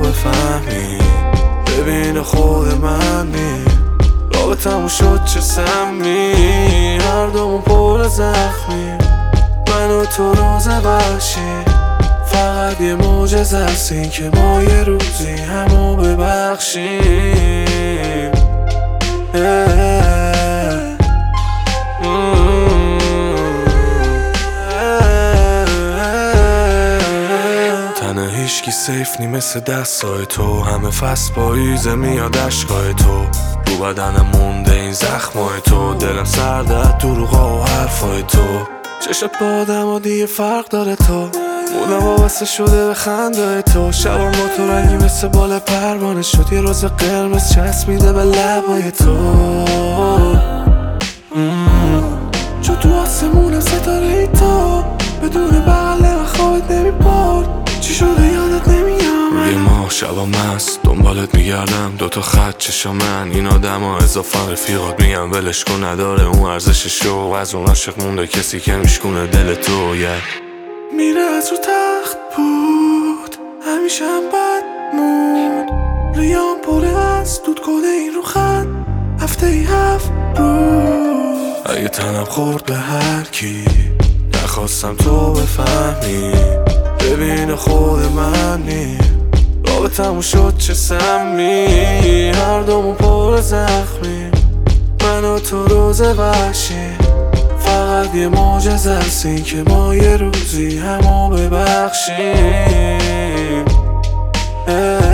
بفهمی، ببین خود منی، رابطمون شد چه سمی، هر دومون پر زخمی، من و تو روز وحشی، فقط یه معجزه است این که ما یه روزی همو ببخشیم. تنه هیچکی سیف نی مثل دستای تو، همه فصل پاییزه میاد اشکای تو، رو بدنم مونده این زخمای تو، دلم سرده دروغا و حرفای تو، چشت با آدم و دیگه فرق داره تو، مودم وابسته شده به خنده تو، شبم با تو رنگی مثل بال پروانه شد، یه روز قرمز چسبیده به لبای تو، چون تو آسمونم ستاره ای تو، بدون بغله و خوابت نمیبرد، چی شده یادت نمیام، روی ماه شبا مست دنبالت میگردم، دوتا خط چشم من این آدم ها اضافه، رفیقات میگم ولش کن نداره اون ارزش شو، از اون عاشق مونده کسی که میشکونه دل تو، میره از رو تخت بود همیشه هم بد مود، ریام پره از دود کده این رو خط هفته ای 7 روز، اگه تنم خورد به هر کی نخواستم تو بفهمی، ببین خود منی، رابطمون شد چه سمی، هر دومون پر زخمی، من و تو روز وحشی، فقط یه معجزه است این که ما یه روزی همو ببخشیم.